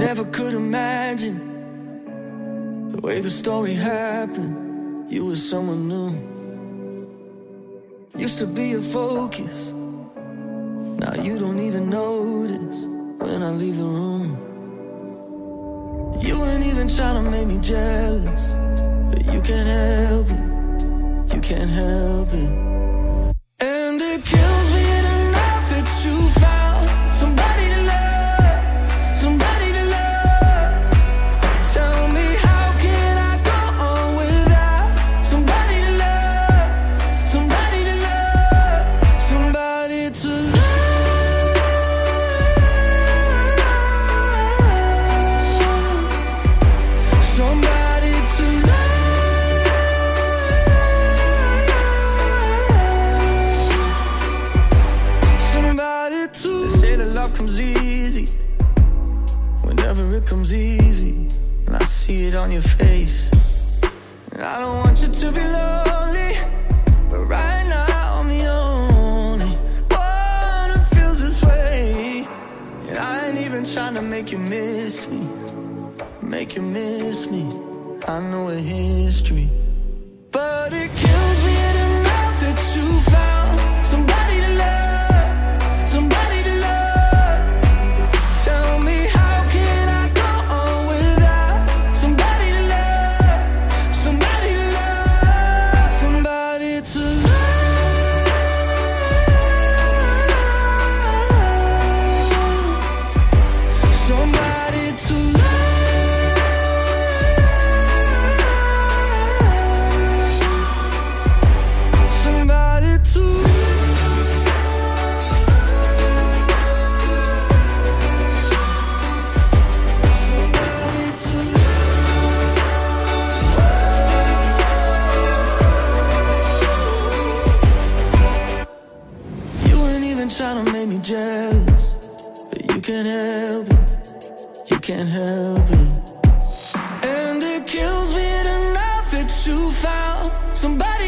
Never could imagine the way the story happened. You were someone new. Used to be a focus. Now you don't even notice when I leave the room. You ain't even trying to make me jealous, but you can't help it. You can't help it. And it kills me to know that you found somebody to love, somebody to love. Tell me, how can I go on without somebody to love, somebody to love, somebody to love, somebody to love, somebody to. They say that love comes easy whenever it comes easy, and I see it on your face. And I don't want you to be lonely, but right now I'm the only one who feels this way. And I ain't even trying to make you miss me, make you miss me. I know a history, but it kills me to know that you found somebody to love, somebody to love. Tell me, how can I go on without somebody to love, somebody to love, somebody to love, somebody to love, somebody to You ain't even trying to make me jealous, but you can't help it, you can't help it. And it kills me to know that you found somebody